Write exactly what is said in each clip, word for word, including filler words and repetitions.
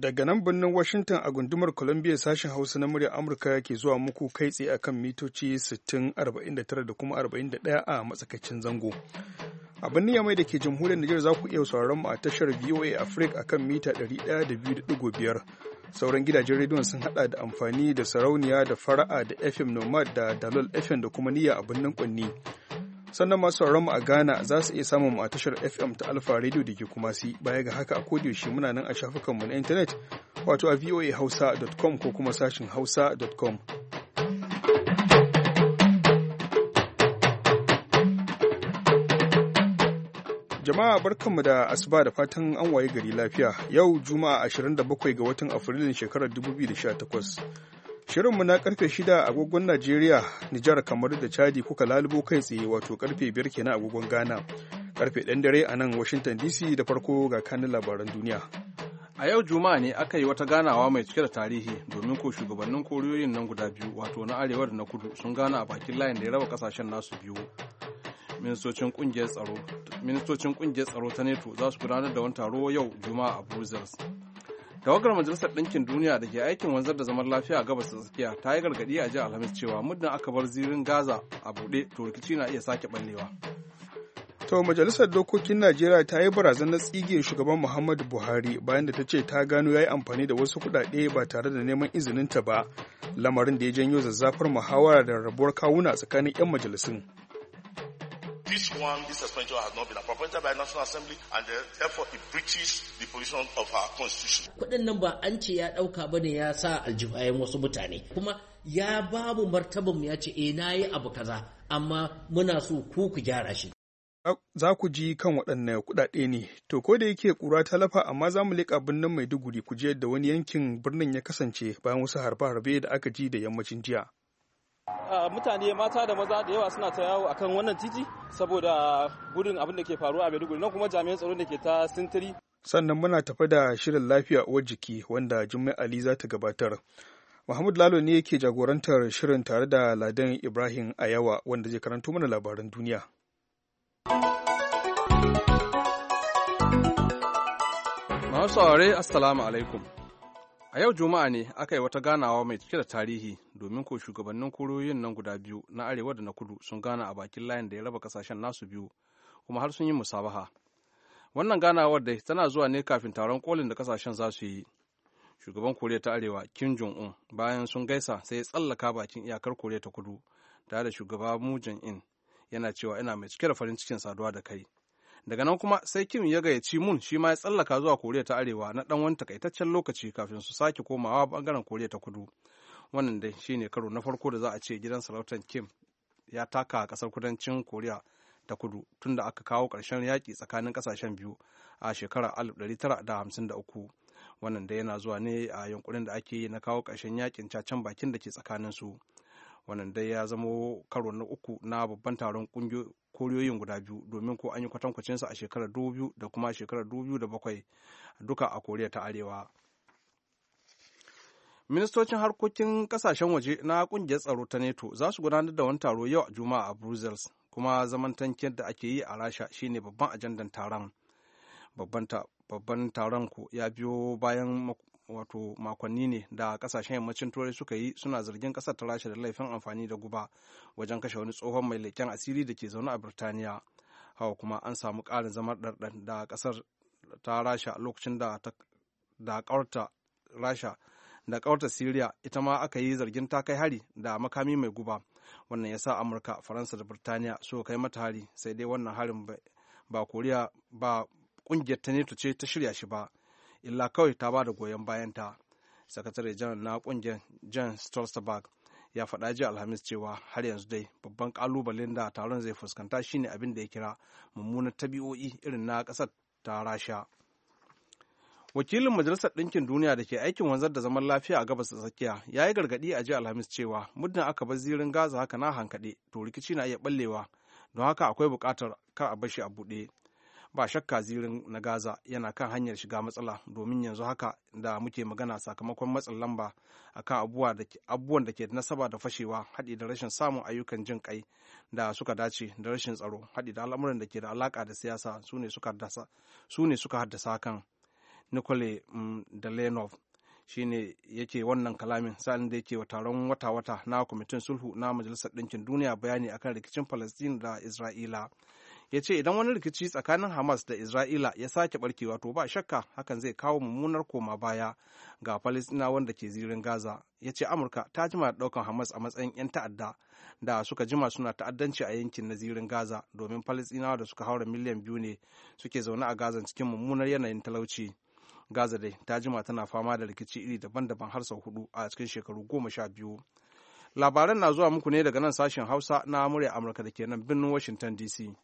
Daga nan birnin Washington a gundumar Columbia sashen Hausa na muryar Amurka ke zuwa muku kai tsaye akan mitoci sittin, arba'in da tara da kuma arba'in da ɗaya a matsakaicin zango. A birnin Yamai da ke jamhuriyar Nijar za ku iya sauraron mu a tashar V O A Africa akan mita ɗari ɗaya da biyu da ɗigo biyar. Sauran gidajen rediyon sun hada da amfani da sarauniya da fara'a da F M Nomad da Dalol F M da kuma niyya a birnin Kwanni. Sannan masu sauraron mu a Ghana za su iya samun mu a tashar F M ta Alpha Radio da ke Kumasi. Baya ga haka a kodiyaushe muna nan a shafukanmu na intanet wato a voa hausa dot com ko kuma sashin hausa dot com. Jama'a barkanmu da asuba da fatan an waye gari lafiya. Yau Juma'a ashirin da bakwai ga watan Afrilun shekarar dubu biyu da sha takwas. Shirinmu na karfe shida agogon Najeriya, Nijar, kamar da Chadi kuka lalubo kai tsaye wato karfe biyar kenan agogon Ghana. Karfe ɗan dare a nan Washington D C da farko ga kanin labaran duniya. A yau Juma'a ne aka yi wata ganawa mai cike da tarihi domin ko shugabannin koriyoyin nan guda biyu wato na arewa da na kudu sun gana a bakin layin da ya raba kasashen nasu biyu. Ministocin kungiyar tsaro ministocin kungiyar tsaro ta NATO za su gudanar da wani taro yau Juma'a a Brussels. Tawagar Majalisar Ɗinkin Duniya da ke aikin wanzar da zaman lafiya a gabas ta tsakiya ta yi gargaɗi a jiya Alhamis cewa muddin aka bar zirin Gaza a buɗe to rikici na iya sake ɓallewa. To Majalisar Dokokin Najeriya ta yi barazanar tsige shugaban Muhammadu Buhari bayan da ta ce ta gano ya yi amfani da wasu kuɗaɗe ba tare da neman izininta ba, lamarin da ya janyo zazzafar muhawara da rabuwar kawuna tsakanin 'yan majalisun. This one, this suspension has not been appropriated by the National Assembly and therefore it breaches the position of our constitution. Kuɗin nan ba an ce ya ɗauka ba ne ya sa aljihayen wasu mutane. Kuma ya babu martaban ya ce eh na yi abu kaza amma muna so ku ku gyara shi. Za ku ji kan waɗanne kuɗaɗe ne. To ko da yake ƙura ta lafa amma za mu leƙa birnin Maiduguri ku je yadda wani yankin birnin ya kasance bayan wasu harbe-harbe da aka ji da yammacin jiya. Uh, mutane mata da maza da yawa suna ta yawo akan wannan titi saboda gudun abin da ke faruwa a Maiduguri nan kuma jami'an tsaro da ke ta sintiri. Sannan muna tafi da shirin lafiya uwar jiki wanda Jummai Ali za ta gabatar. Muhammad Lalo ne yake jagorantar shirin tare da Ladan Ibrahim Ayawa wanda zai karanto mana labaran duniya. Masu saurare Assalamu alaikum. A yau Juma'a ne aka yi wata ganawa mai cike da tarihi domin ko shugabannin koriyoyin nan guda biyu na arewa da na kudu sun gana a bakin layin da ya raba kasashen nasu biyu kuma har sun yi musabaha. Wannan ganawar dai tana zuwa ne kafin taron kolin da kasashen za su yi. Shugaban Koriya ta Arewa Kim Jong-un bayan sun gaisa sai ya tsallaka bakin iyakar Koriya ta Kudu tare da shugaba Moon Jae-in yana cewa ina mai cike da farin cikin saduwa da kai. Daga nan kuma sai Kim ya gayyaci Moon shi ma ya tsallaka zuwa Koriya ta Arewa na ɗan wani takaitaccen lokaci kafin su sake komawa bangaren Koriya ta Kudu. Wannan dai shine karo na farko da za a ce gidan sarautar Kim ya taka a ƙasar kudancin Koriya ta Kudu tunda aka kawo ƙarshen yaƙi tsakanin ƙasashen biyu a shekarar alif ɗari tara da hamsin da uku. Wannan dai yana zuwa ne a yunkurin da ake yi na kawo ƙarshen yaƙin cacen bakin da ke tsakanin su. Wannan dai ya zamo karo na uku na babban taron koriyoyin guda biyu domin ko an yi kwatankwacinsa a shekarar dubu biyu da kuma shekarar dubu biyu da bakwai duka a Koriya ta Arewa. Ministocin harkokin kasashen waje na kungiyar tsaro ta NATO za su gudanar da wani taro yau a Juma'a a Brussels kuma zaman tankin da ake yi a Rasha shine babban ajandan taron. Babban taron ku ya biyo bayan wato makonni ne da kasashen yammacin turai suka yi suna zargin kasar ta rasha da laifin amfani da guba wajen kashe wani tsohon mai leƙen asiri da ke zaune a birtaniya. Hawa kuma an samu ƙarin zamar ɗarɗar da kasar ta rasha lokacin da da ƙawarta rasha da ƙawarta syria ita ma aka yi zargin ta kai hari da makami mai guba. Wannan ya sa amurka faransa da birtaniya suka kai mata hari sai dai wannan harin ba koriya ba ƙungiyar ta neto ce ta shirya shi ba illa kawai ta ba da goyon bayanta. Sakatare janar na kungiyar Jan Stoltenberg ya faɗa jiya Alhamis cewa har yanzu dai babban kalubalen da taron zai fuskanta shine abin da ya kira mummunar tabi'o'i irin na ƙasar ta Rasha. Wakilin Majalisar Ɗinkin Duniya da ke aikin wanzar da zaman lafiya a gabas da tsakiya ya yi gargaɗi a jiya Alhamis cewa muddin aka bar zirin Gaza haka na hankaɗe to rikici na iya ɓallewa don haka akwai buƙatar kar a bar shi a buɗe. Ba shakka zirin na Gaza yana kan hanyar shiga matsala domin yanzu haka da muke magana sakamakon matsin lamba akan abubuwan da ke nasaba da fashewa haɗi da rashin samun ayyukan jin kai da suka dace da rashin tsaro haɗi da al'amuran da ke da alaƙa da siyasa su ne suka haddasa hakan. Nikolai Dalenov shi ne yake wannan kalamin sa'in da yake wa taron wata-wata na kwamitin sulhu na Majalisar Ɗinkin Duniya bayani akan rikicin Falasɗin da Isra'ila. Ya ce idan wani rikici tsakanin Hamas da Isra'ila ya sake barkewa to ba shakka hakan zai kawo mummunar koma baya ga Falasɗinawan da ke zirin Gaza. Ya ce Amurka ta jima da ɗaukan Hamas a matsayin 'yan ta'adda da suka jima suna ta'addanci a yankin na zirin Gaza domin Falasɗinawa da suka haura miliyan biyu ne suke zaune a Gaza cikin mummunar yanayin talauci. Gaza dai ta jima tana fama da rikici iri daban-daban har sau hudu a cikin shekaru goma sha biyu. Labaran na zuwa muku ne daga nan sashen Hausa na murya Amurka da ke nan birnin Washington D C.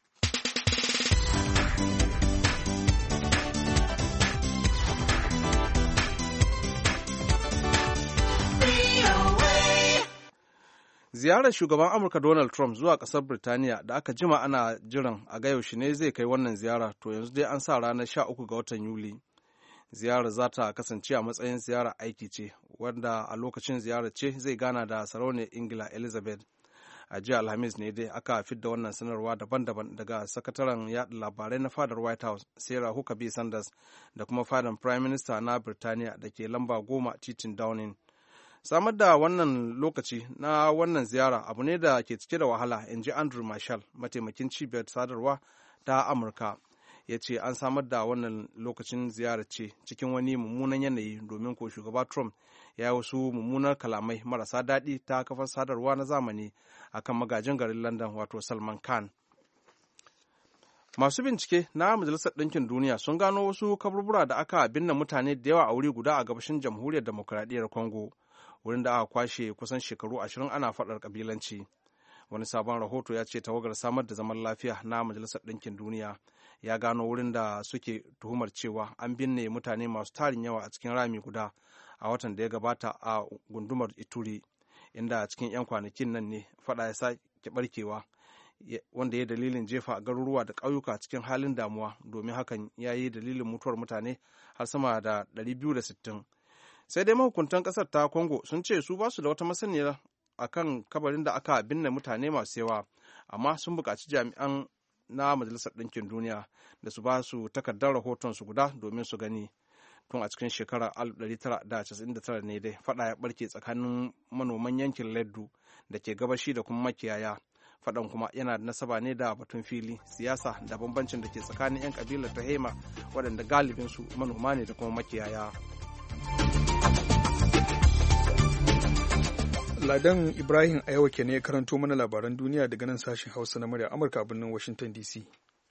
Ziyarar shugaban Amurka Donald Trump zuwa ƙasar Birtaniya da aka jima ana jiran a ga yaushe ne zai kai wannan ziyara, to yanzu dai an sa ranar sha uku ga watan Yuli. Ziyarar za ta kasance a matsayin ziyarar aiki ce, wanda a lokacin ziyarar ce zai gana da sarauniyar Ingila Elizabeth. A jiya Alhamis ne dai aka fidda wannan sanarwa daban-daban daga sakataren yaɗa labarai na fadar White House, Sarah Huckabee Sanders, da kuma fadar Prime Minister na Birtaniya da ke lamba goma titin Downing. Samar da wannan lokaci na wannan ziyara abu ne da ke cike da wahala, in ji Andrew Marshall, mataimakin cibiyar sadarwa ta Amurka. Ya ce an samar da wannan lokacin ziyarar ce cikin wani mummunan yanayi domin ko shugaba Trump ya yi wasu mummunar kalamai marasa daɗi ta kafar sadarwa na zamani akan magajin garin London wato Salman Khan. Masu bincike na Majalisar Ɗinkin Duniya sun gano wasu kaburbura da aka binne mutane da yawa a wuri guda a gabashin Jamhuriyar Demokuraɗiyyar Congo, wurin da aka kwashe kusan shekaru ashirin ana faɗar ƙabilanci. Wani sabon rahoto ya ce tawagar samar da zaman lafiya na Majalisar Ɗinkin Duniya ya gano wurin da suke tuhumar cewa an binne mutane masu tarin yawa a cikin rami guda a watan da ya gabata a gundumar Ituri, inda cikin 'yan kwanakin nan ne faɗa ya sake barkewa, wanda ya dalilin jefa garuruwa da ƙauyuka cikin halin damuwa, domin hakan ya yi dalilin mutuwar mutane har sama da ɗari biyu da sittin. Sai dai mahukuntan ƙasar ta Congo sun ce su ba su da wata masaniya a kan kabarin da aka binne mutane masu yawa, amma sun buƙaci jami'an na Majalisar Ɗinkin Duniya da su ba su takardar rahoton su guda domin su gani. Tun a cikin shekarar alif ɗari tara da casa'in da tara ne dai faɗa ya ɓarke tsakanin manoman yankin Leddu da ke gabashi da kuma makiyaya. Faɗan kuma yana da nasaba ne da batun fili, siyasa da bambancin da ke tsakanin 'yan ƙabilar ta Hema waɗanda galibinsu manoma ne da kuma makiyaya. Ladan Ibrahim a yau ne ya karanto mana labaran duniya daga nan sashen Hausa na murya Amurka a birnin Washington D C.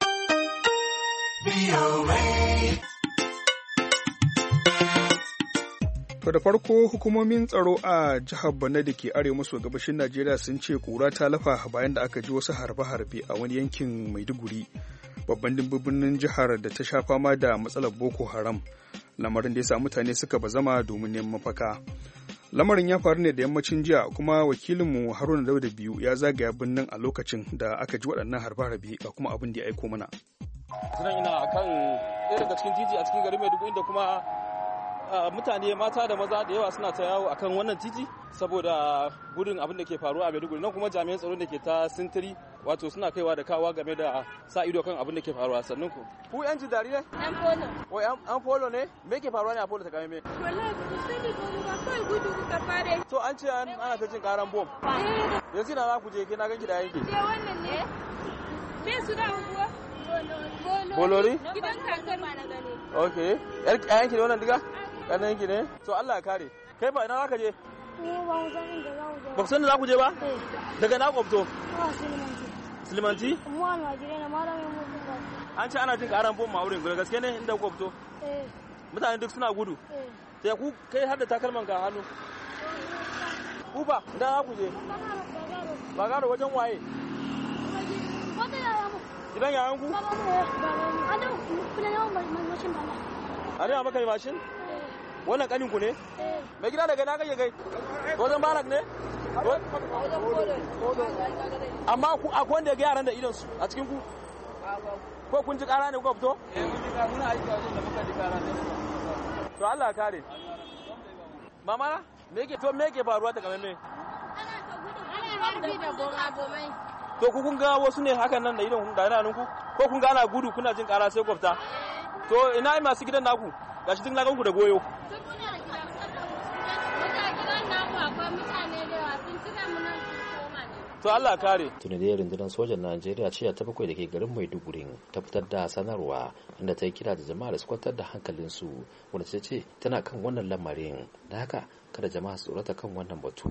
To da farko hukumomin tsaro a jihar Borno da ke arewa maso gabashin Najeriya sun ce kura ta lafa bayan da aka ji wasu harbe-harbe a wani yankin Maiduguri, babban birnin jihar da ta sha fama da matsalar Boko Haram, lamarin da ya sa mutane suka bazama domin neman mafaka. Lamarin ya faru ne da yammacin jiya, kuma wakilinmu Haruna Dauda biyu ya zagaya birnin a lokacin da aka ji waɗannan harbe-harbe ga kuma abin da ya aiko mana. Sunan ina akan ɗaya daga cikin titi a cikin garin Maiduguri da kuma mutane mata da maza da yawa suna ta yawo akan wannan titi saboda gudun abin da ke faruwa a Maiduguri, nan kuma jami'an tsaro da ke ta sintiri wato suna kaiwa da kawa game da sa ido kan abin da ke faruwa. Sannan ku ku yan jidari ne? An polo. Wai an polo ne? Me ke faruwa ne a polo ta kame me? Wallahi ku sani ko ba kai gudu ka fare. To an ce an ana ta jin karan bom. Yanzu na za ku je ke na ganki da yanki. Je wannan ne? Me su da unguwa? Bolori? Gidan kakar ma na gane. Okay. Yar yanki ne wannan diga? Kanan yanki ne? To Allah ya kare. Kai ba ina za ka je? Ba ku san da za ku je ba? Daga na kwabto? Silimanti? An ce ana jin karan bom a wurin, gaske ne inda ku fito? Mutane duk suna gudu? Sai ku kai har da takalman ka hannu? Ku ba, idan za ku je? Ba gado wajen waye? Gidan yayan ku? A ne maka mashin? Wannan kanin ku ne? Mai gida daga na kake kai? Wajen barak ne? Amma akwai wanda ya ga yaran da idon su a cikin ku? Ko kun ji kara ne ko fito? Eh, kun ji kara, muna aiki a wajen da muka ji kara ne. To Allah kare. Mama, me yake to me yake faruwa ta kamar me? Ana harbi da goma gomai. To ku kun ga wasu ne hakan nan da idon da yana ku? Ko kun ga ana gudu kuna jin kara sai gwafta? to ina masu gidan naku gashi tun lagan ku da goyo to Allah kare. Tuni da rundunar sojan Najeriya ce ta bakwai da ke garin Maiduguri ta fitar da sanarwa inda ta yi kira da jama'a da su kwantar da hankalinsu wanda ta ce tana kan wannan lamarin da haka kada jama'a su tsorata kan wannan batu.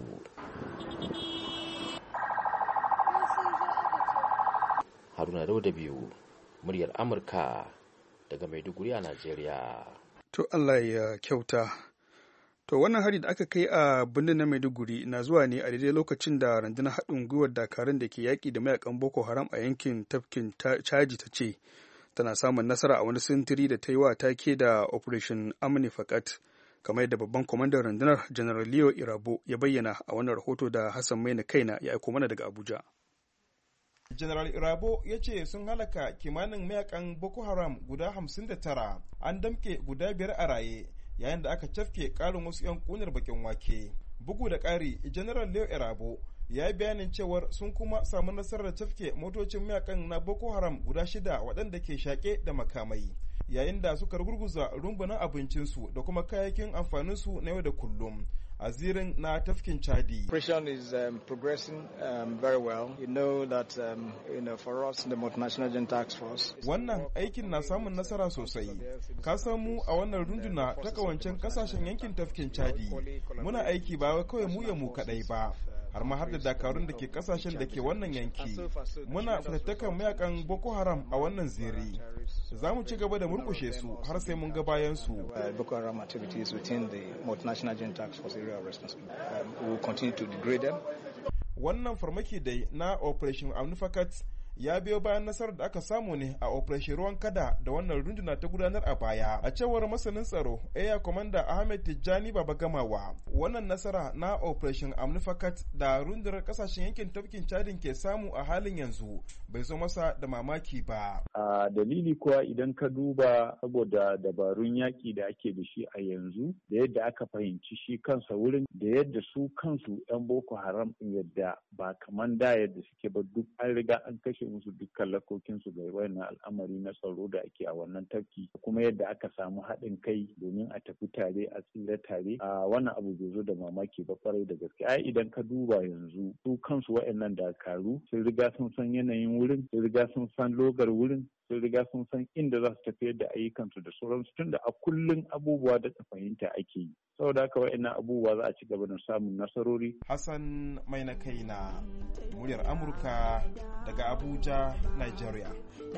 Haruna Dauda biyu muryar Amurka daga Maiduguri a Najeriya. To Allah ya kyauta. To wannan hari da aka kai a birnin na Maiduguri na zuwa ne a daidai lokacin da rundunar haɗin gwiwar dakarun da ke yaƙi da mayakan Boko Haram a yankin tafkin Chadi ta ce tana samun nasara a wani sintiri da ta yi wa take da Operation Amni Fakat, kamar yadda babban kwamandan rundunar General Leo Irabo ya bayyana a wannan rahoto da Hassan Maina Kaina ya aiko mana daga Abuja. General Irabo ya ce sun halaka kimanin mayakan Boko Haram guda hamsin da tara, an damke guda biyar a raye, yayin da aka cafke ƙarin wasu 'yan ƙunar bakin wake. Bugu da ƙari, General Leo Irabo ya yi bayanin cewar sun kuma samu nasarar cafke motocin mayakan na Boko Haram guda shida waɗanda ke shaƙe da makamai, yayin da suka rugurguza rumbunan abincinsu da kuma kayayyakin amfaninsu na yau da kullum a zirin na tafkin Chadi. Operation is um, progressing um, very well. You know that um, you know for us the Multinational Joint Task Force. Wannan aikin na samun nasara sosai. Ka samu a wannan runduna ta kawancen kasashen yankin tafkin Chadi. Muna aiki ba wai kawai mu ya mu kadai ba. har ma har da dakarun da ke kasashen da ke wannan yanki. Muna fitattakan mayakan Boko Haram a wannan ziri. Za mu ci gaba da murkushe su har sai mun ga bayan su. Boko Haram activities within the Multinational Joint Task Force area of responsibility. We will continue to degrade them. Wannan farmaki dai na Operation Amnifacat ya biyo bayan nasarar da aka samu ne a Operation Ruwan Kada da wannan runduna ta gudanar a baya. A cewar masanin tsaro Air Commander Ahmed Tijjani Baba Gamawa, wannan nasara na Operation Amnifacat da rundunar kasashen yankin tafkin Chadin ke samu a halin yanzu bai zo masa da mamaki ba. A dalili kuwa idan ka duba saboda dabarun yaki da ake da shi a yanzu da yadda aka fahimci shi kansa wurin da yadda su kansu 'yan Boko Haram yadda ba kaman da yadda suke ba duk an riga an kashe musu dukkan lakokinsu ga wannan al'amari na tsaro da ake a wannan tafki, kuma yadda aka samu haɗin kai domin a tafi tare a tsira tare, a wannan abu bai zo da mamaki ba kwarai da gaske. Ai idan ka duba yanzu su kansu waɗannan dakaru sun riga sun san yanayin wurin, sun riga sun san logar wurin, sun riga sun san inda za su tafiyar da ayyukansu da sauransu, tunda a kullum abubuwa da fahimta ake yi. Saboda haka waɗannan abubuwa za a ci gaba da samun nasarori. Hassan mai na kai na muryar Amurka daga Abuja, Nigeria.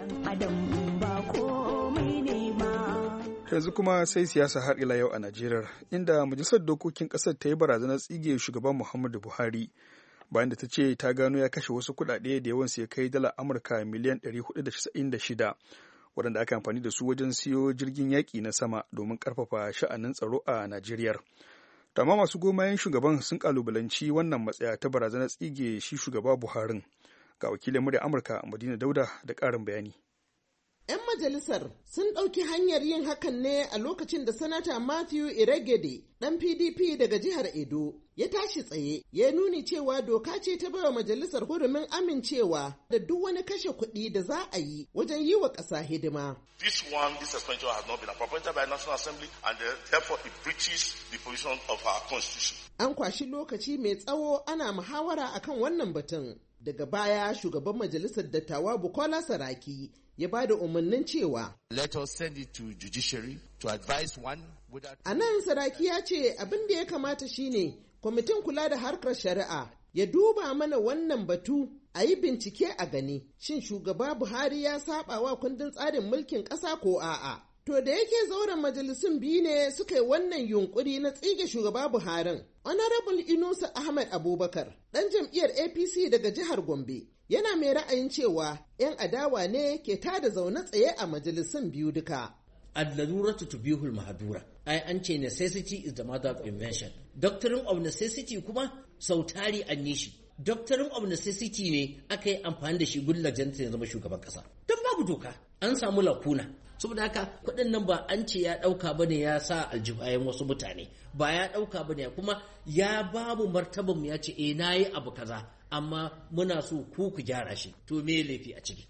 Yanzu kuma sai siyasa har ila yau a Najeriya, inda majalisar dokokin ƙasar ta yi barazanar tsige shugaban Muhammadu Buhari bayan da ta ce ta gano ya kashe wasu kuɗaɗe da yawansu ya kai dala Amurka miliyan ɗari hudu da casa'in da shida. waɗanda aka amfani da su wajen siyo jirgin yaƙi na sama domin ƙarfafa sha'anin tsaro a Najeriya. To amma masu gomayen shugaban sun kalubalanci wannan matsaya ta barazanar tsige shi shugaba Buharin. Ga wakilin murya Amurka Madina Dauda da ƙarin bayani. 'Yan majalisar sun ɗauki hanyar yin hakan ne a lokacin da Sanata Matthew Iregede, ɗan P D P daga jihar Edo, ya tashi tsaye, ya nuni cewa doka ce ta bawa majalisar hurumin amincewa da duk wani kashe kuɗi da za a yi wajen yi wa ƙasa hidima. This one, this suspension has not been appropriated by the National Assembly and therefore it breaches the position of our constitution. An kwashi lokaci mai tsawo ana muhawara akan wannan batun. Daga baya shugaban majalisar dattawa Bukola Saraki ya ba da umarnin cewa let us send it to judiciary to advise one without... A nan Saraki ya ce abin da ya kamata shine kwamitin kula da harkar shari'a ya duba mana wannan batu a yi bincike a gani shin shugaba Buhari ya saba wa kundin tsarin mulkin ƙasa ko a'a. To da yake zauren majalisun biyu ne suka yi wannan yunkuri na tsige shugaba Buharin. Honorable Inusa Ahmed Abubakar, ɗan jam'iyyar A P C daga jihar Gombe, yana mai ra'ayin cewa 'yan adawa ne ke tada zaune tsaye a majalisun biyu duka. Ad-laduratu tubihul mahdura. Ai an ce necessity is the mother of invention. Doctrine of necessity kuma sautari an yi shi. Doctrine of necessity ne aka yi amfani da shi gullajenta ya zama shugaban kasa. Don babu doka, an samu lakuna. Saboda haka kuɗin nan ba an ce ya ɗauka ba ne ya sa aljihayen wasu mutane, ba ya ɗauka ba ne kuma ya babu martaban ya ce eh na yi abu kaza amma muna so ku ku gyara shi, to me laifi a ciki.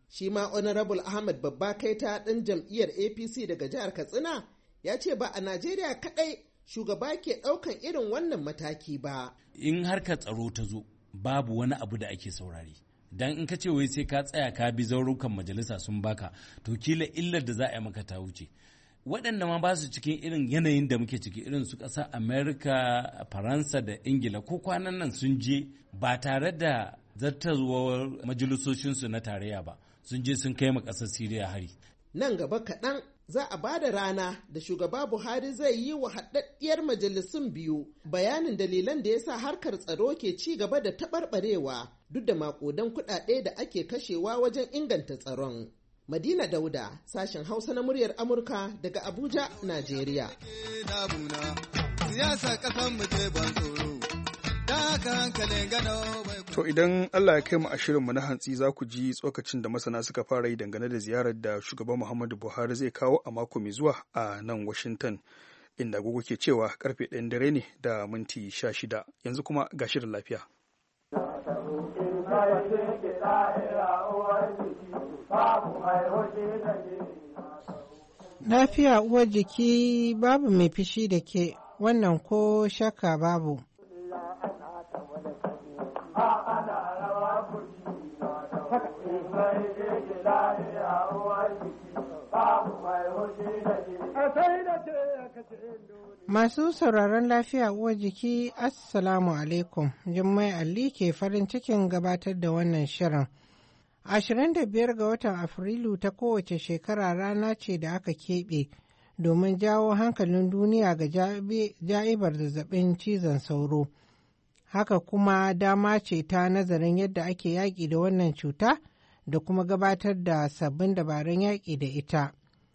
Shi ma Honorable Ahmad Babba Kaita ɗan jam'iyyar A P C daga jihar Katsina ya ce ba a Najeriya kaɗai shugaba ke ɗaukan irin wannan mataki ba. In harkar tsaro ta zo babu wani abu da ake saurari. Dan in ka ce wai sai ka tsaya ka bi zaurukan majalisa sun baka to kila illar da za a yi maka ta wuce. Waɗanda ma ba su cikin irin yanayin da muke ciki irin su ƙasar Amerika, Faransa da Ingila ko kwanan nan sun je ba tare da zartarwar majalisoshinsu na tarayya ba sun je sun kai ma ƙasar Siriya hari. Nan gaba kaɗan za a ba da rana da shugaba Buhari zai yi wa haɗaɗɗiyar majalisun biyu bayanin dalilan da ya sa harkar tsaro ke ci gaba da taɓarɓarewa duk da maƙudan kuɗaɗe da ake kashewa wajen inganta tsaron. Madina Dauda, sashen Hausa na muryar Amurka daga Abuja, Najeriya. To idan Allah ya kai mu a shirinmu na hantsi za ku ji tsokacin da masana suka fara yi dangane da ziyarar da shugaban Muhammadu Buhari zai kawo a mako mai zuwa a nan Washington, inda agogo ke cewa karfe ɗayan dare ne da minti sha shida. Yanzu kuma ga shirin lafiya. Lafiya uwar jiki babu mai fishi da ke, wannan ko shakka babu. Masu sauraron lafiya uwar jiki, Assalamu alaikum. Jummai Ali ke farin cikin gabatar da wannan shirin. ashirin da biyar ga watan Afrilu ta kowace shekara rana ce da aka keɓe domin jawo hankalin duniya ga ja'ibar zazzabin cizon sauro. Haka kuma dama ce ta nazarin yadda ake yaƙi da wannan cuta da kuma gabatar da sabbin dabarun yaƙi da ita.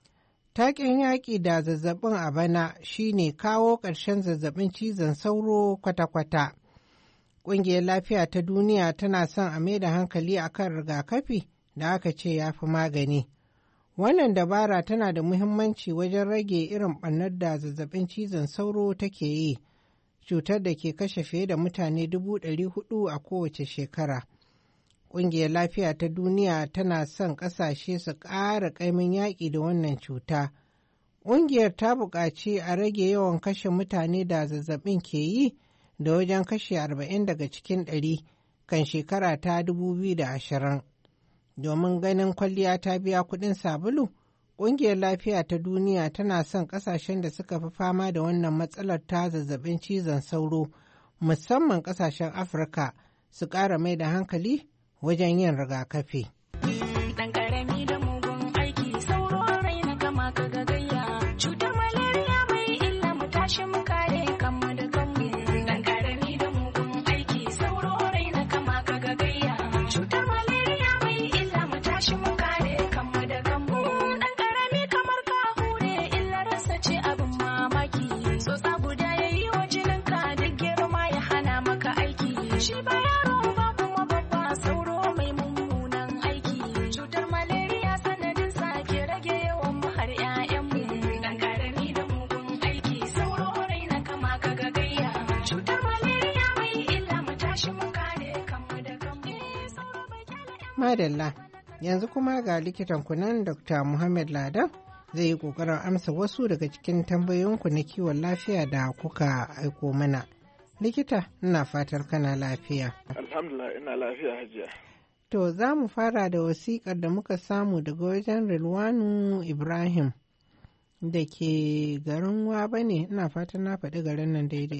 Taken yaƙi da zazzabin a bana shine kawo ƙarshen zazzabin cizon sauro kwata-kwata. Ƙungiyar Lafiya ta Duniya tana son a mai da hankali a kan rigakafi da aka ce ya fi magani. Wannan dabara tana da muhimmanci wajen rage irin ɓannar da zazzabin cizon sauro take yi, cutar da ke kashe fiye da mutane dubu ɗari hudu a kowace shekara. Ƙungiyar Lafiya ta Duniya tana son ƙasashe su ƙara ƙaimin yaƙi da wannan cuta. Ƙungiyar ta buƙaci a rage yawan kashe mutane da zazzabin ke yi da wajen kashe arba'in daga cikin ɗari kan shekara ta dubu biyu da ashirin. Domin ganin kwalliya ta biya kuɗin sabulu, Ƙungiyar Lafiya ta Duniya tana son ƙasashen da suka fi fama da wannan matsalar ta zazzabin cizon sauro, musamman ƙasashen Afirka, su ƙara mai da hankali wajen yin rigakafi. Ɗan ƙarami da mugun aiki sauro raina kama ka gagayya, cutar malaria mai illa mu tashi mu kare kanmu da kanmu. Ɗan ƙarami da mugun aiki sauro raina kama ka gagayya, cutar malaria mai illa mu tashi mu kare kanmu da kanmu. Ɗan ƙarami kamar ka hure illarsa ce abin mamaki, tsotsa guda ya yi wa jininka duk girma ya hana maka aiki. Shi ba yaro ba kuma babba sauro mai mummunan aiki, cutar malaria sanadin sa ke rage yawan mu har 'ya'yanmu. Dan karami da mugun aiki sauro raina kama ka gagayya, cutar malaria mai illa mu tashi mu kare kanmu da kanmu. Madalla, yanzu kuma ga likitan kunan Dokta Muhammad Ladan zai yi ƙoƙarin amsa wasu daga cikin tambayoyinku na kiwon lafiya da kuka aiko mana. Likita, ina fatar kana lafiya. Alhamdulillah, ina lafiya hajiya. To, za mu fara da wasiƙar da muka samu daga wajen Rilwanu Ibrahim da ke garin Waba ne, ina fatan na faɗi garin nan daidai.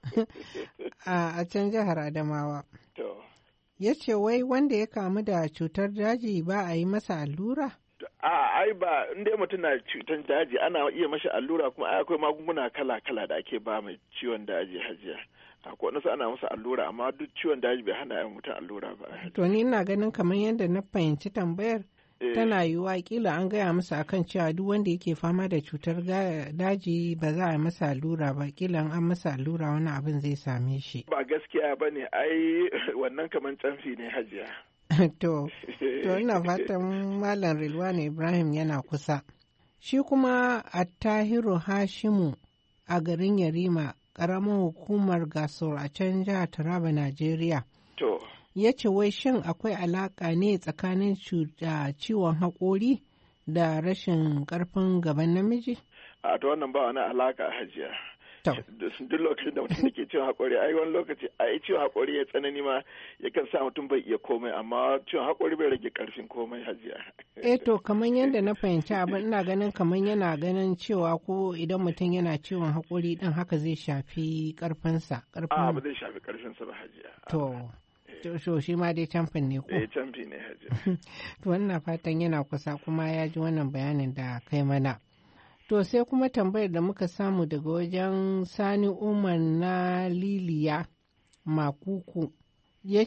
A can jihar Adamawa. Ya ce wai wanda ya kamu da cutar daji ba a yi masa allura? A ai ba, inda mutum na cutar daji ana iya mashi allura, kuma akwai magunguna kala-kala da ake ba mai ciwon daji hajiya. Akwai wasu ana masa allura, amma duk ciwon daji bai hana yin mutum allura ba. To ni ina ganin kamar yadda na fahimci tambayar tana yiwuwa kila an gaya masa akan cewa duk wanda yake fama da cutar daji ba za a yi masa allura ba, kila an masa allura wani abin zai same shi. Ba gaskiya ba ne, ai wannan kamar canfi ne hajiya. To, to ina fatan Malam Rilwani Ibrahim yana kusa. Shi kuma Attahiru Hashimu a garin Yarima, ƙaramin hukumar Gasor a can jihar Taraba, Najeriya. To. ya ce wai shin akwai alaƙa ne tsakanin ciwon haƙori da rashin ƙarfin gaban namiji? A ta wannan ba wani alaƙa hajiya. Duk lokacin da mutum da ke ciwon haƙori, ai wani lokaci ai ciwon haƙori ya tsanani ma yakan sa mutum bai iya komai, amma ciwon haƙori bai rage ƙarfin komai hajiya. Eh to kamar yadda na fahimci abin ina ganin kamar yana ganin cewa ko idan mutum yana ciwon haƙori din haka zai shafi ƙarfinsa. A ba zai shafi ƙarfinsa ba hajiya. To. To shi ma dai camfin ne ko? Eh camfi ne hajiya. To wannan fatan yana kusa kuma ya ji wannan bayanin da kai mana. To sai kuma tambayar da muka samu daga wajen Sani Umar na Liliya Makuku ya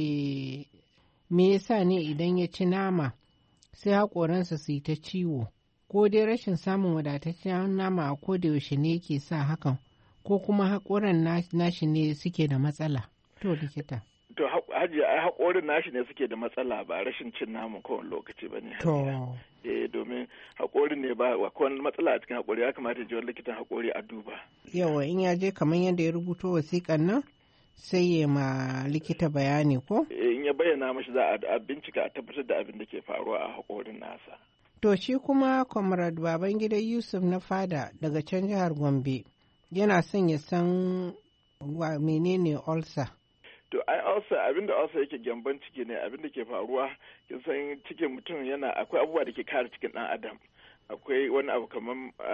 ce me yasa ne idan ya ci nama sai haƙoransa su yi ta ciwo ko dai rashin samun wadataccen nama a koda yaushe ne yake sa hakan ko kuma haƙoran nashi ne suke da matsala. To likita. To hajiya ai haƙorin nashi ne suke da matsala ba rashin cin naman kowane lokaci ba ne. To. Eh domin haƙorin ne ba kowane matsala a cikin haƙori ya kamata ji wani likitan haƙori a duba. Yawa in ya je kamar yadda ya rubuto wasiƙan nan sai ya ma likita bayani ko? In ya bayyana mashi za a bincika a tabbatar da abin da ke faruwa a haƙorin nasa. To shi kuma Comrade Babangida Yusuf na Fada daga can jihar Gombe yana son ya san wa menene ulcer. To ai ulcer abinda ulcer yake gyamban ciki ne abinda ke faruwa kin san cikin mutum yana akwai abubuwa da ke kare cikin dan adam akwai wani abu kamar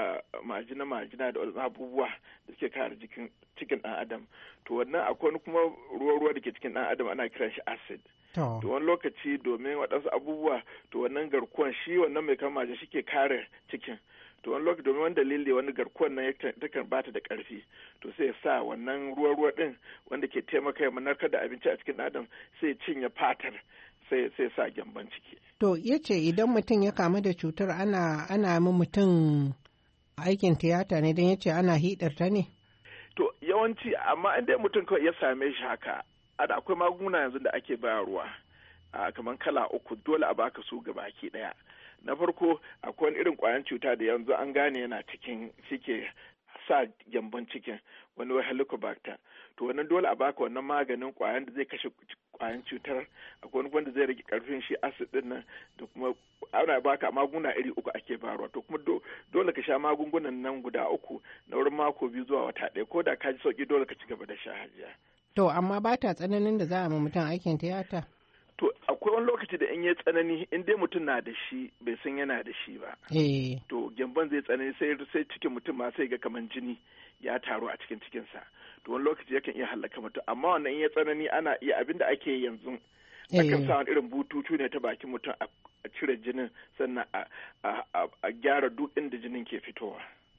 majina majina da wasu abubuwa da suke kare cikin cikin dan adam to wannan akwai wani kuma ruwa ruwa da ke cikin dan adam ana kiran shi acid to wani lokaci domin waɗansu abubuwa to wannan garkuwan shi wannan mai kama shi ke kare cikin to wani lokaci domin wani dalili wani garkuwan nan takan bata da ƙarfi to sai ya sa wannan ruwa-ruwa din wanda ke taimaka ya narkar da abinci a cikin adam sai ya cinye fatar sai sai sa gyamban ciki. To ya ce idan mutum ya kamu da cutar ana ana mi mutum aikin tiyata ne don ya ce ana hidarta ne? To yawanci amma in dai mutum kawai ya same shi haka ada akwai magunguna yanzu da ake bayarwa kamar kala uku dole a baka su gabaki daya. Na farko akwai wani irin kwayan cuta da yanzu an gane yana cikin shike sa gyambon cikin wani helicobacter to wannan dole a baka wannan maganin kwayan da zai kashe kwayan cutar akwai wani wanda zai rage karfin shi acid din nan da kuma ana baka magunguna iri uku ake bayarwa to kuma dole ka sha magungunan nan guda uku na wurin mako biyu zuwa wata ɗaya ko da ka ji sauki dole ka ci gaba da sha hajiya. To amma ba ta tsananin da za a ma mutum aikin tiyata? To akwai wani lokaci da in ya tsanani in dai mutum na da shi bai san yana da shi ba. To gyamban zai tsanani sai sai cikin mutum ma sai ga kaman jini ya taru a cikin cikinsa. To wani lokaci yakan iya halaka mutum amma wannan in ya tsanani ana iya abin da ake yanzu. Akan sa wani irin bututu ne ta bakin mutum a cire jinin sannan a gyara duk inda jinin ke fitowa.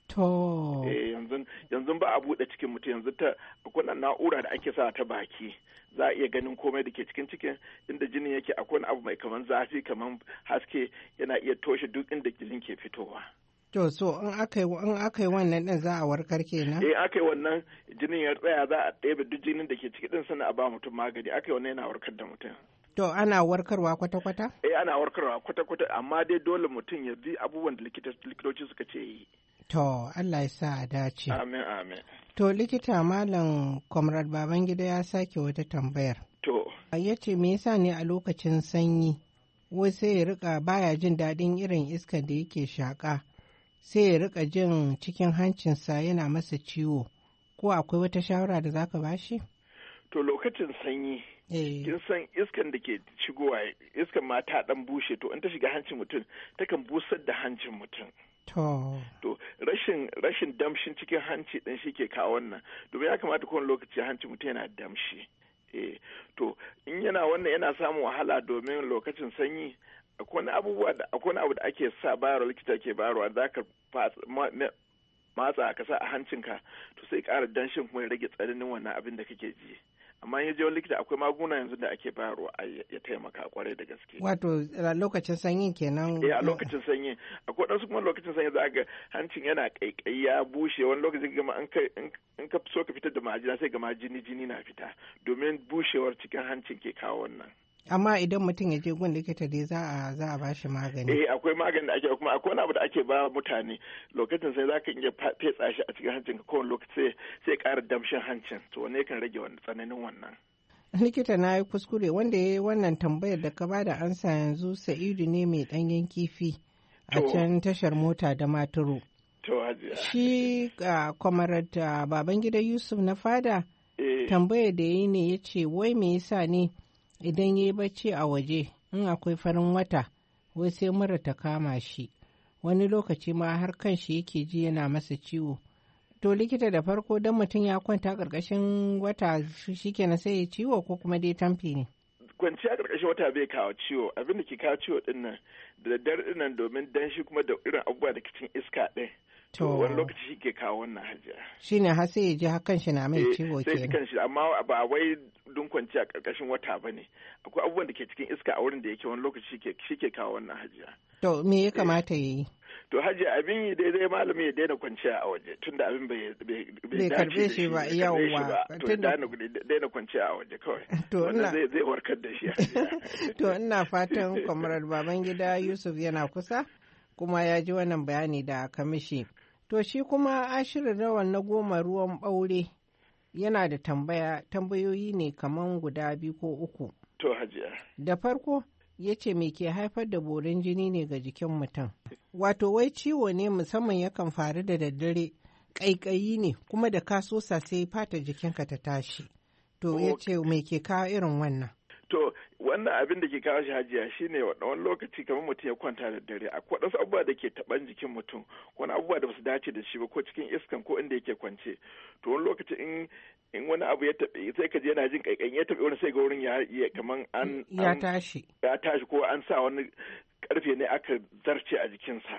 To. Eh yanzu yanzu ba a buɗe cikin mutum yanzu ta akwai na'ura da ake sa ta baki za a iya ganin komai da ke cikin cikin inda jinin yake akwai wani abu mai kaman zafi kaman haske yana iya toshe duk inda jinin ke fitowa. To so in aka yi in aka yi wannan din za a warkar kenan? Eh aka yi wannan jinin ya tsaya za a ɗebe duk jinin da ke ciki din sannan a ba mutum magani aka yi wannan yana warkar da mutum. To ana warkarwa kwata-kwata? Eh ana warkarwa kwata-kwata amma dai dole mutum ya bi abubuwan da likitoci suka ce yi. To, Allah ya sa a dace. Amin, amin. To, likita Malam Comrade Babangida ya sake wata tambayar. To. Ya ce, me yasa ne a lokacin sanyi, wai sai ya rika baya jin daɗin irin iskar da yake shaƙa, sai ya rika jin cikin hancinsa yana masa ciwo, ko akwai wata shawara da zaka bashi? To, lokacin sanyi, kin san iskan da ke shigowa, iskan ma ta ɗan bushe, to in ta shiga hancin mutum, takan busar da hancin mutum. To. To rashin rashin damshin cikin hanci din shi ke kawo wannan domin ya kamata kowane lokaci hanci mutum yana damshi. Eh to in yana wannan yana samun wahala domin lokacin sanyi akwai abubuwa da akwai abu da ake sa bayarwa likita ke bayarwa za ka matsa ka sa a hancinka to sai ƙara danshin kuma ya rage tsananin wannan abin da kake ji. amma ya je likita akwai magunguna yanzu da ake bayarwa ya taimaka kwarai da gaske. Wato a lokacin sanyin kenan? Eh a lokacin sanyi akwai ɗansu kuma lokacin sanyi za ga hancin yana ƙaiƙayi ya bushe wani lokacin gama in ka so ka fitar da majina sai gama jini jini na fita domin bushewar cikin hancin ke kawo wannan. Amma idan mutum ya je gun likita dai za a za a bashi magani. Eh akwai magani da ake kuma akwai wani abu da ake ba mutane lokacin sai zaka iya fetsa shi a cikin hancin ka kowane lokaci sai sai ƙara damshin hancin to wanne kan rage wannan tsananin wannan. likita na yi kuskure wanda ya yi wannan tambayar da ka bada ansa yanzu Sa'idu ne mai ɗanyen kifi a can tashar mota da Maturu. Shi a kwamarar Babangida Yusuf na fada tambayar da ya yi ne ya ce wai me yasa ne idan ya yi bacci a waje in akwai farin wata wai sai mura ta kama shi wani lokaci ma har kan shi yake ji yana masa ciwo. To likita da farko don mutum ya kwanta ƙarƙashin wata shikenan sai ya ciwo ko kuma dai tamfi ne? Kwanciya ƙarƙashin wata bai kawo ciwo, abin da ke kawo ciwo ɗin nan da daddare ɗin nan domin danshi kuma da irin abubuwa da cikin iska ɗin. To wani lokaci shi ke kawo wannan hajiya. Shi ne har sai ya ji hakan shi na mai ciwo kenan. Sai kan shi amma ba wai dun kwanciya ƙarƙashin wata ba ne. Akwai abubuwan da ke cikin iska a wurin da yake wani lokaci shi ke kawo wannan hajiya. To me ya kamata ya yi? To hajji abin yi daidai malami ya daina kwanciya a waje tunda abin bai bai karbe shi ba yawwa to daina kwanciya a waje kawai to ina zai zai warkar da shi to ina fatan Comrade Babangida Yusuf yana kusa kuma ya ji wannan bayani da kamishi. To shi kuma Ashiru Rawan na goma ruwan ɓaure yana da tambaya tambayoyi ne kaman guda biyu ko uku. To hajiya. Da farko ya ce me ke haifar da borin jini ne ga jikin mutum. Wato wai ciwo ne musamman yakan faru da daddare ƙaiƙayi ne kuma da ka sosa sai fata jikinka ta tashi. To ya ce me ke kawo irin wannan? To wannan abin da ke kawo shi hajiya shine wani lokaci kamar mutum ya kwanta da dare akwai wasu abubuwa da ke taban jikin mutum wani abubuwa da basu dace da shi ba ko cikin iskan ko inda yake kwance to wani lokaci in in wani abu ya tabe sai ka je yana jin kaikayin ya tabe wani sai ga wurin ya kaman an ya tashi ya tashi ko an sa wani karfe ne aka zarce a jikinsa.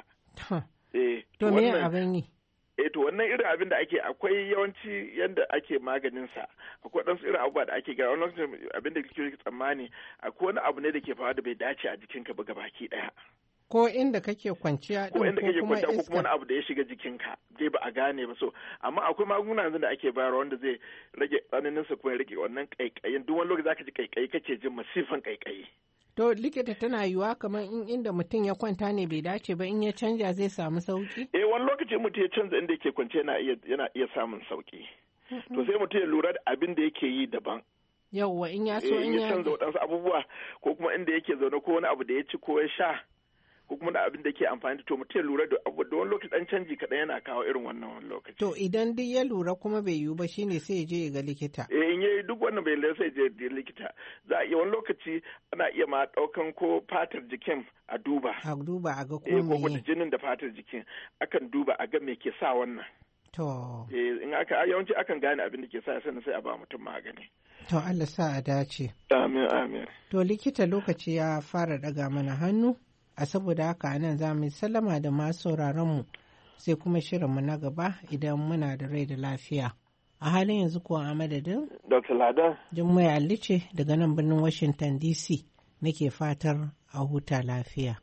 Eh to me abin yi? eh to wannan irin abin da ake akwai yawanci yanda ake maganin sa akwai dan irin abubuwa da ake ga wannan abin da kike tsammani akwai wani abu ne da ke faruwa da bai dace a jikinka ba gabaki daya ko inda kake kwanciya ko inda kake kwanciya ko kuma wani abu da ya shiga jikinka dai ba a gane ba so amma akwai magunguna yanzu da ake bayarwa wanda zai rage tsananin sa kuma ya rage wannan kaikayin duk wani lokaci zaka ji kaikayi kake jin masifan kaikayi. To likita tana yiwuwa kamar in inda mutum ya kwanta ne bai dace ba in ya canja zai samu sauki? Eh wani lokaci mutum ya canza inda yake kwance yana iya yana iya samun sauki. To sai mutum ya lura da abin da yake yi daban. Yawwa in ya so in ya canza waɗansu abubuwa ko kuma inda yake zaune ko wani abu da ya ci ko ya sha ko kuma da abin da ke amfani da to mutum ya lura da abu da wani lokaci dan canji kaɗan yana kawo irin wannan wani lokaci. To idan duk ya lura kuma bai yiwu ba shine sai ya je ya ga likita. Eh in yayi duk wannan bai lura sai ya je likita. Za a iya wani lokaci ana iya ma ɗaukan ko fatar jikin a duba. A duba a ga ko me. Eh ko kuma jinin da fatar jikin akan duba a ga me ke sa wannan. To. Eh in aka yawanci akan gane abin da ke sa sannan sai a ba mutum magani. To Allah sa a dace. Amin amin. To likita lokaci ya fara daga mana hannu. A saboda haka nan za mu sallama da masu mu sai kuma shirinmu na gaba idan muna da rai da lafiya. A halin yanzu kuwa a madadin? Doctor Ladan. Jummai Ali ce daga nan birnin Washington D C nake fatar a huta lafiya.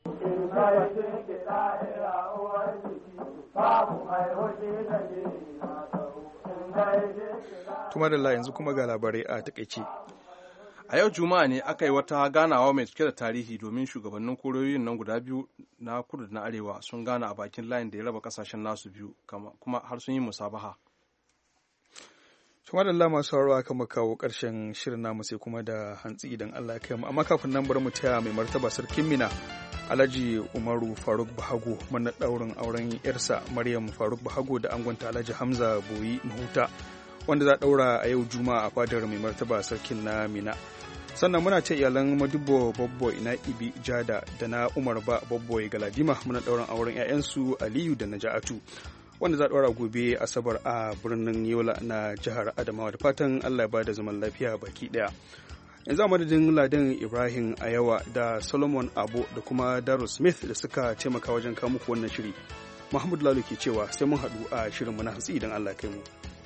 Tuma da yanzu kuma ga labarai a takaice. A yau Juma'a ne aka yi wata ganawa mai cike da tarihi domin shugabannin koriyoyin nan guda biyu na kudu da na arewa sun gana a bakin layin da ya raba kasashen nasu biyu kuma har sun yi musabaha. Tuma da Allah masu sauraro aka muka kawo ƙarshen shirin namu sai kuma da hantsi idan Allah ya kai mu amma kafin nan bari mu taya mai martaba sarkin Mina Alhaji Umaru Faruk Bahago mana ɗaurin auren yarsa Maryam Faruk Bahago da angonta Alhaji Hamza Boyi Mahuta wanda za ɗaura a yau Juma'a a fadar mai martaba sarkin na Mina. Sannan muna ce iyalan Madibo Babbo Ina Ibi Jada da na Umar Ba Babbo Galadima muna ɗaurin auren 'ya'yansu Aliyu da Naja'atu wanda za ɗaura gobe Asabar a birnin Yola na jihar Adamawa da fatan Allah ya ba da zaman lafiya baki ɗaya. Yanzu a madadin Ladan Ibrahim Ayawa da Solomon Abo da kuma Daro Smith da suka taimaka wajen kawo muku wannan shiri. Muhammadu Lalo ke cewa sai mun haɗu a shirinmu na hantsi idan Allah ya kai mu.